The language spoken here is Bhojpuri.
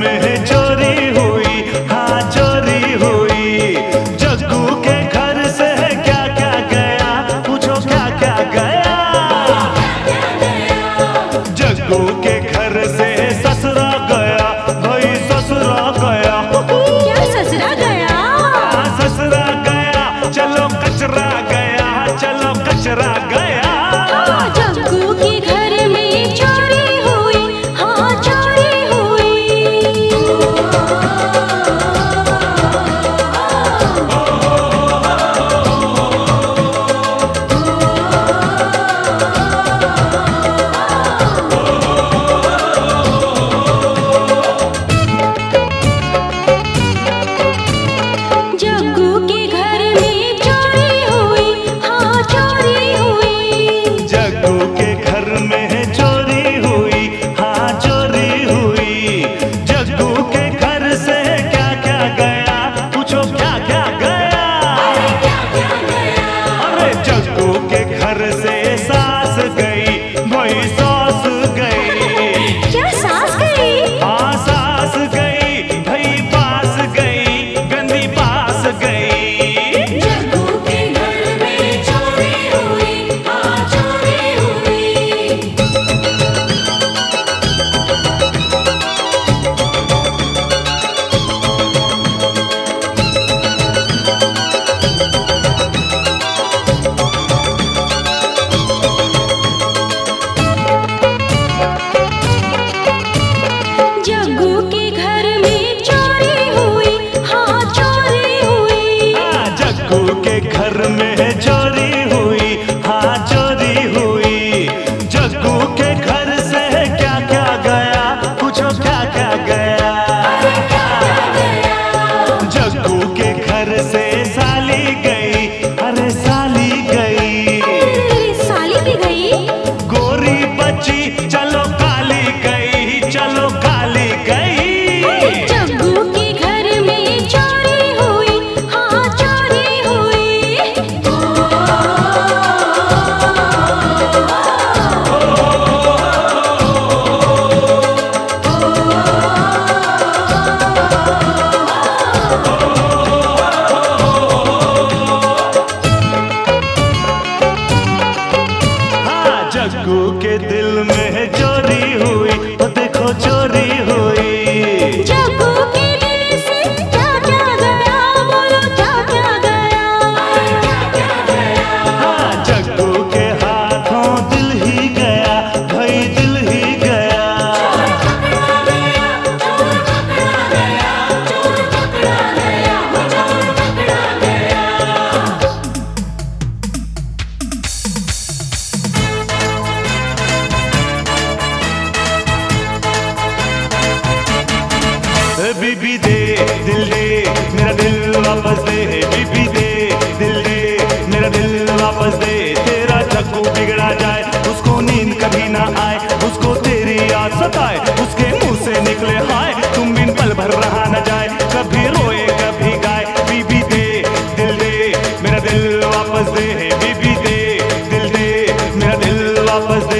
में चोरी हुई, हाँ चोरी हुई। जग्गू के घर से क्या क्या गया, पूछो क्या क्या गया। जग्गू के घर से ससुरा गया, भाई ससुरा गया। क्या ससुरा गया? हाँ ससुरा गया, चलो कचरा गया, चलो कचरा गया। जग्गू के घर में चोरी हुई, हाँ चोरी हुई। जग्गू के घर में चोरी हुई, हाँ चोरी हुई। जग्गू के घर में चोरी हुई, हाँ चोरी हुई। जग्गू के घर से क्या क्या गया, पूछो क्या क्या गया। अरे जग्गू के घर से सास गई, भाई सास गई। क्या सास गई? हाँ सास गई, भाई पास गई, गंदी पास गई। जग्गू के घर में चोरी हुई, हाँ चोरी हुई। जग्गू के घर में चोरी हुई, हाँ चोरी हुई। हाँ, जग्गू के घर में चोरी हुई, हाँ चोरी हुई। जग्गू के घर से क्या क्या गया, पूछो क्या क्या गया। जग्गू के घर से साली गई, अरे साली गई। अरे साली भी गई? गोरी बची, चलो काली गई, चलो काली गई। जग्गू के घर में चोरी हुई, हाँ चोरी हुई। हाँ जग्गू के दिल में चोरी हुई, तो देखो चोरी हुई। जग्गू के दिल से क्या क्या गया, बोलो क्या क्या गया। हाँ जग्गू के हाथों दिल ही गया, भाई दिल ही गया। बीबी दे दिल दे, मेरा दिल वापस दे। बीबी दे दिल दे, मेरा दिल वापस दे। तेरा जग्गू बिगड़ा जाए, उसको नींद कभी ना आए, उसको तेरी याद सताए, उसके मुंह से निकले हाय, तुम बिन पल भर रहा न जाए। कभी रोए कभी गाए, बीबी दे दिल दे, मेरा दिल वापस दे। बीबी दे दिल दे, मेरा दिल वापस दे।